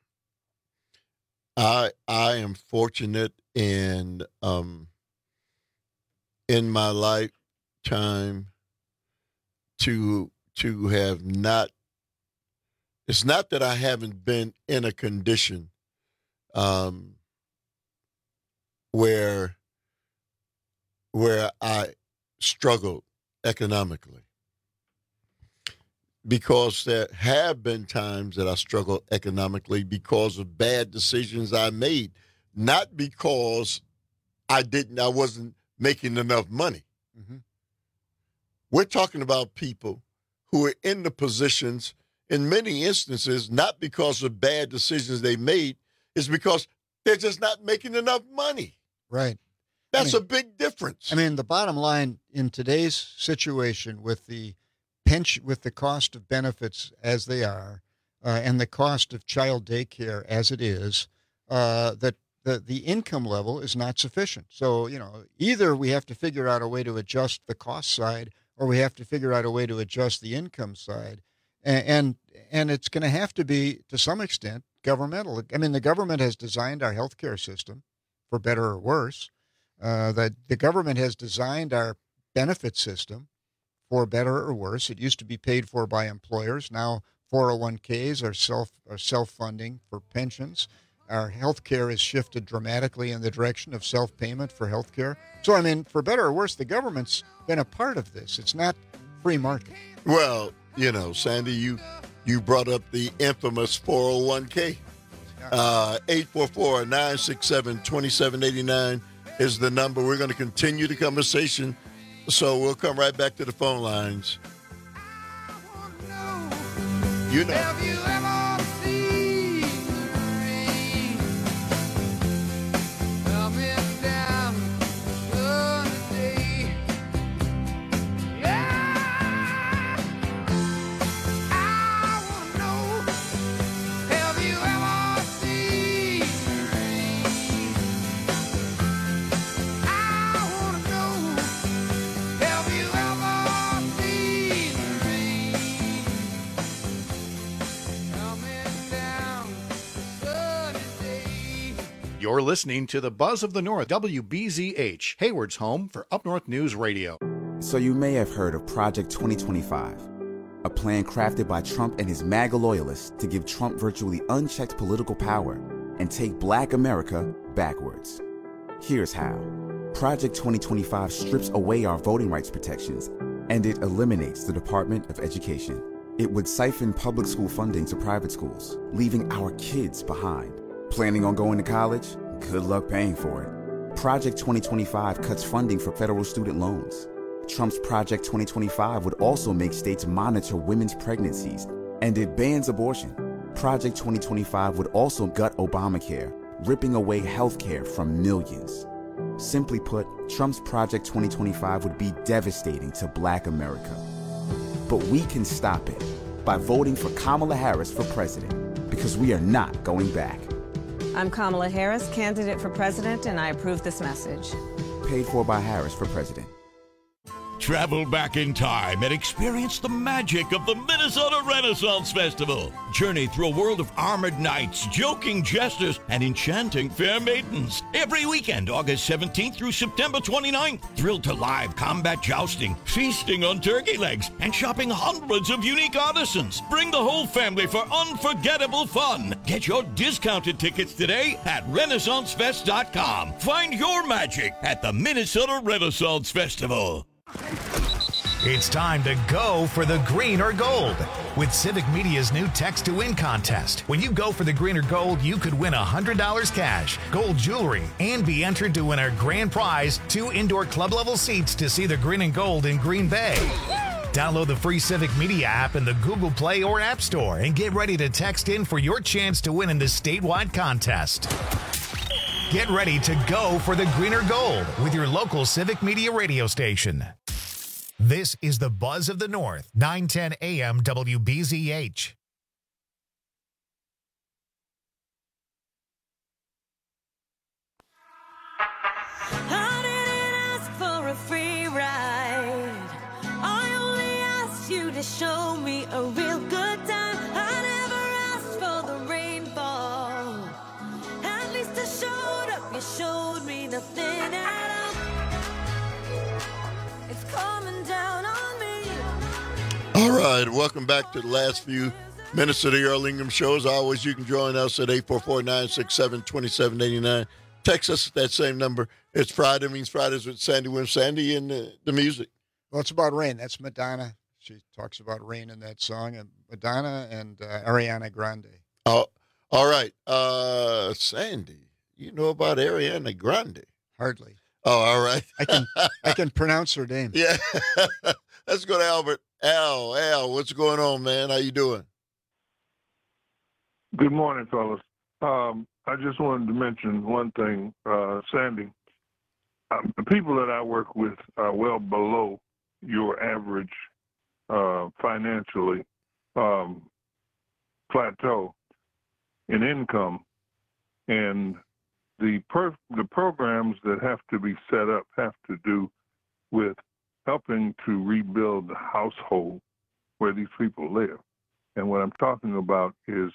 I I am fortunate in um, in my lifetime to to have not. It's not that I haven't been in a condition um, where where I struggled economically, because there have been times that I struggled economically because of bad decisions I made, not because I didn't, I wasn't making enough money. Mm-hmm. We're talking about people who are in the positions, in many instances, not because of bad decisions they made, it's because they're just not making enough money. Right. That's I mean, a big difference. I mean, the bottom line in today's situation with the pension, with the cost of benefits as they are, uh, and the cost of child daycare as it is, uh, that the, the income level is not sufficient. So, you know, either we have to figure out a way to adjust the cost side, or we have to figure out a way to adjust the income side. And and, and it's going to have to be, to some extent, governmental. I mean, the government has designed our healthcare system, for better or worse. Uh, that the government has designed our benefit system for better or worse. It used to be paid for by employers. Now four oh one k's are self are self-funding for pensions. Our health care has shifted dramatically in the direction of self-payment for health care. So, I mean, for better or worse, the government's been a part of this. It's not free market. Well, you know, Sandy, you you brought up the infamous four oh one k. Uh, eight four four, nine six seven, two seven eight nine is the number. We're going to continue the conversation, so we'll come right back to the phone lines. You know. Have you ever seen the rain coming down the day? Yeah, I want to know, have you ever seen the rain? I want to know, have you ever seen the rain coming down the sunny day? You're listening to the Buzz of the North, W B Z H, Hayward's home for Up North News Radio. So you may have heard of Project twenty twenty-five, a plan crafted by Trump and his MAGA loyalists to give Trump virtually unchecked political power and take Black America backwards. Here's how. Project twenty twenty-five strips away our voting rights protections, and it eliminates the Department of Education. It would siphon public school funding to private schools, leaving our kids behind. Planning on going to college? Good luck paying for it. Project twenty twenty-five cuts funding for federal student loans. Trump's Project twenty twenty-five would also make states monitor women's pregnancies, and it bans abortion. Project twenty twenty-five would also gut Obamacare, ripping away health care from millions. Simply put, Trump's Project twenty twenty-five would be devastating to Black America. But we can stop it by voting for Kamala Harris for president, because we are not going back. I'm Kamala Harris, candidate for president, and I approve this message. Paid for by Harris for president. Travel back in time and experience the magic of the Minnesota Renaissance Festival. Journey through a world of armored knights, joking jesters, and enchanting fair maidens. Every weekend, August seventeenth through September twenty-ninth. Thrilled to live combat jousting, feasting on turkey legs, and shopping hundreds of unique artisans. Bring the whole family for unforgettable fun. Get your discounted tickets today at Renaissance Fest dot com. Find your magic at the Minnesota Renaissance Festival. It's time to go for the green or gold with Civic Media's new Text to Win contest. When you go for the green or gold, you could win one hundred dollars cash, gold jewelry, and be entered to win our grand prize, two indoor club-level seats to see the green and gold in Green Bay. Download the free Civic Media app in the Google Play or App Store and get ready to text in for your chance to win in this statewide contest. Get ready to go for the green or gold with your local Civic Media radio station. This is the Buzz of the North, nine ten A M W B Z H. I didn't ask for a free ride. I only asked you to show me a real good time. I never asked for the rainfall. At least I showed up. You showed me nothing at all. It's coming down on me. All right, welcome back to the last few minutes of the Earl Ingham Show. As always, you can join us at eight four four, nine six seven, two seven eight nine. Text us at that same number. It's Friday, means Fridays with Sandy Williams. Sandy and the, the music. Well, it's about rain. That's Madonna. She talks about rain in that song. And Madonna and uh, Ariana Grande. Oh, all right. Uh, Sandy, you know about Ariana Grande? Hardly. Oh, all right. I can I can pronounce her name. Yeah. Let's go to Albert. Al, Al, what's going on, man? How you doing? Good morning, fellas. Um, I just wanted to mention one thing, uh, Sandy. Um, the people that I work with are well below your average uh, financially um, plateau in income, and the per- the programs that have to be set up have to do with helping to rebuild the household where these people live. And what I'm talking about is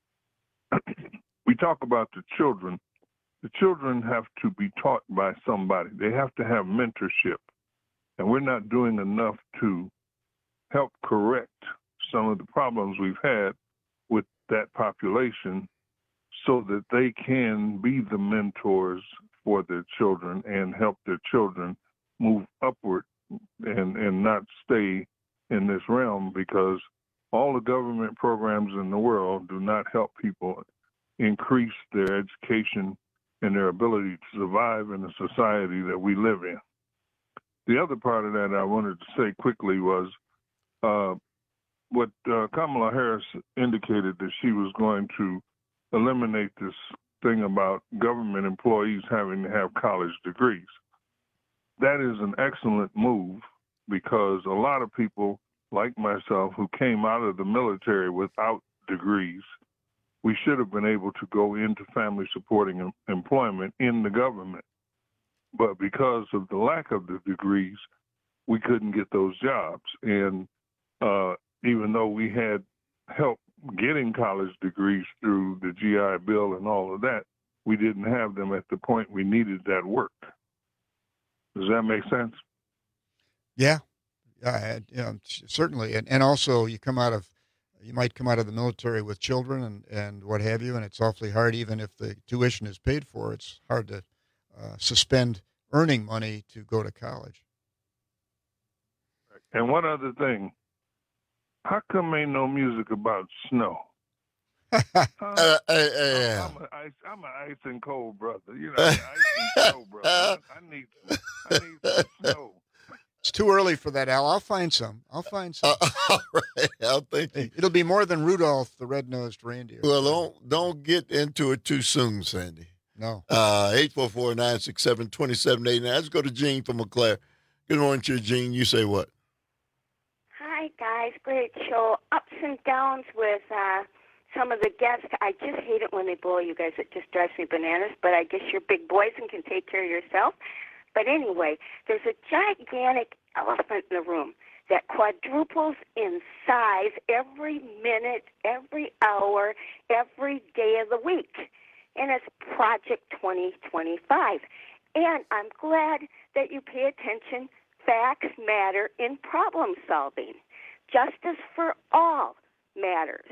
we talk about the children. The children have to be taught by somebody. They have to have mentorship. And we're not doing enough to help correct some of the problems we've had with that population so that they can be the mentors for their children and help their children move upward and, and not stay in this realm, because all the government programs in the world do not help people increase their education and their ability to survive in the society that we live in. The other part of that I wanted to say quickly was uh, what uh, Kamala Harris indicated, that she was going to eliminate this thing about government employees having to have college degrees. That is an excellent move, because a lot of people like myself who came out of the military without degrees, we should have been able to go into family supporting em- employment in the government. But because of the lack of the degrees, we couldn't get those jobs. And uh, even though we had help getting college degrees through the G I Bill and all of that, we didn't have them at the point we needed that work. Does that make sense? Yeah, yeah, you know, certainly. And and also you come out of, you might come out of the military with children and, and what have you, and it's awfully hard, even if the tuition is paid for, it's hard to uh, suspend earning money to go to college. And one other thing, how come ain't no music about snow? uh, uh, uh, yeah. I'm, a ice, I'm an ice and cold brother. You know, ice and snow brother. I, I need some, I need some snow. It's too early for that, Al. I'll find some. I'll find some. Uh, all right, Al, thank you. It'll be more than Rudolph the Red-Nosed Reindeer. Well, don't don't get into it too soon, Sandy. No. Uh, eight four four, nine six seven, two seven eight nine. Let's go to Gene from Eau Claire. Good morning to you, Gene. You say what? Hi, guys. Great show. Ups and downs with uh, some of the guests. I just hate it when they blow you guys. It just drives me bananas. But I guess you're big boys and can take care of yourself. But anyway, there's a gigantic elephant in the room that quadruples in size every minute, every hour, every day of the week. And it's Project twenty twenty-five. And I'm glad that you pay attention. Facts matter in problem solving. Justice for all matters.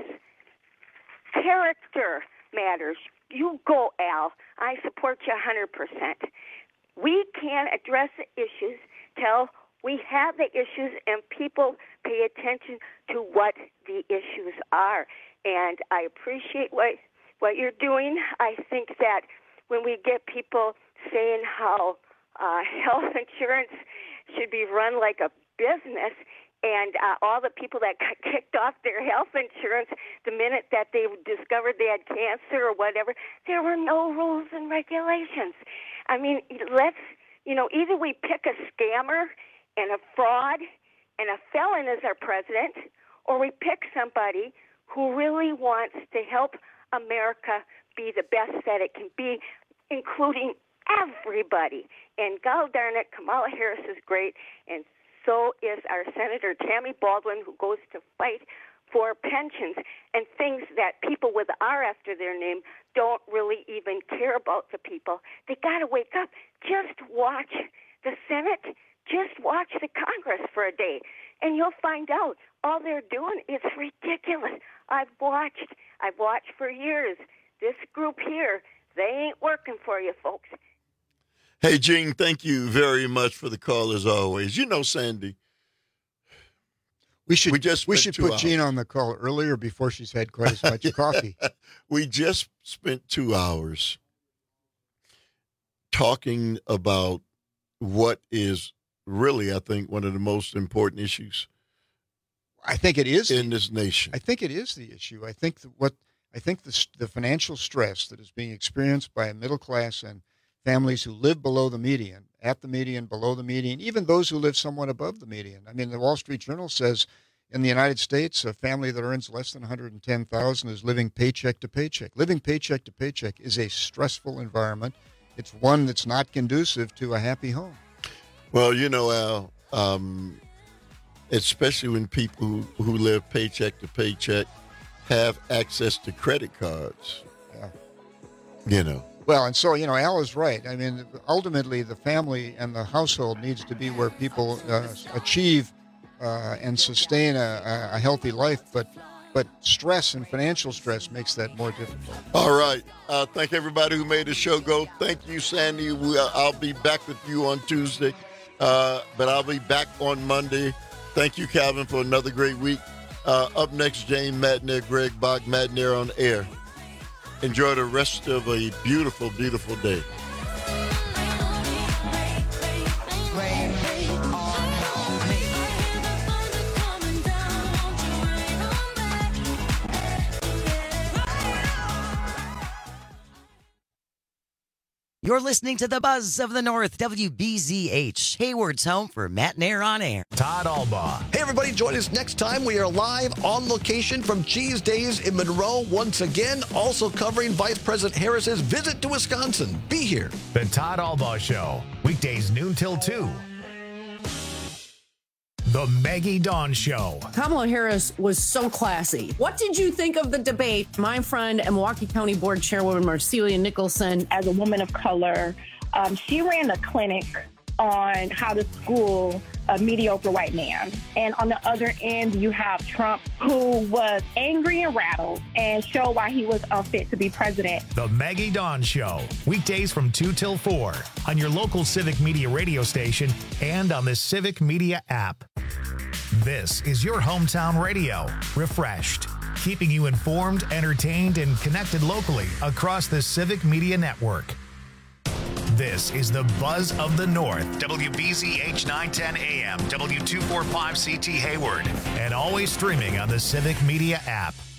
Character matters. You go, Al. I support you one hundred percent. We can address the issues till we have the issues and people pay attention to what the issues are. And I appreciate what, what you're doing. I think that when we get people saying how uh, health insurance should be run like a business, and uh, all the people that got kicked off their health insurance the minute that they discovered they had cancer or whatever, there were no rules and regulations. I mean, let's, you know, either we pick a scammer and a fraud and a felon as our president, or we pick somebody who really wants to help America be the best that it can be, including everybody. And God darn it, Kamala Harris is great, and so is our Senator Tammy Baldwin, who goes to fight for pensions and things that people with R after their name don't really even care about the people. They got to wake up. Just watch the Senate. Just watch the Congress for a day, and you'll find out all they're doing is ridiculous. I've watched. I've watched for years. This group here, they ain't working for you, folks. Hey, Gene, thank you very much for the call as always. You know, Sandy, we should we just we should two put hours. Jean on the call earlier before she's had quite as much coffee. We just spent two hours talking about what is really, I think, one of the most important issues. I think it is in this nation. I think it is the issue. I think that what I think the the financial stress that is being experienced by a middle class and families who live below the median, at the median, below the median, even those who live somewhat above the median. I mean, the Wall Street Journal says in the United States, a family that earns less than one hundred ten thousand dollars is living paycheck to paycheck. Living paycheck to paycheck is a stressful environment. It's one that's not conducive to a happy home. Well, you know, Al, um, especially when people who, who live paycheck to paycheck have access to credit cards. Yeah. You know. Well, and so, you know, Al is right. I mean, ultimately, the family and the household needs to be where people uh, achieve uh, and sustain a, a healthy life. But but stress and financial stress makes that more difficult. All right. Uh, thank everybody who made the show go. Thank you, Sandy. We, uh, I'll be back with you on Tuesday, uh, but I'll be back on Monday. Thank you, Calvin, for another great week. Uh, up next, Jane Matner, Greg Bach, Matner on air. Enjoy the rest of a beautiful, beautiful day. You're listening to the Buzz of the North, W B Z H, Hayward's home for Matt Nair on air. Todd Albaugh. Hey, everybody, join us next time. We are live on location from Cheese Days in Monroe once again, also covering Vice President Harris's visit to Wisconsin. Be here. The Todd Albaugh Show, weekdays noon till two. The Maggie Dawn Show. Kamala Harris was so classy. What did you think of the debate? My friend and Milwaukee County Board Chairwoman Marcelia Nicholson. As a woman of color, um, she ran a clinic on how to school a mediocre white man. And on the other end, you have Trump, who was angry and rattled and showed why he was unfit to be president. The Maggie Dawn Show, weekdays from two till four on your local Civic Media radio station and on the Civic Media app. This is your hometown radio, refreshed, keeping you informed, entertained, and connected locally across the Civic Media network. This is the Buzz of the North, W B Z H nine ten A M, W two forty-five C T Hayward, and always streaming on the Civic Media app.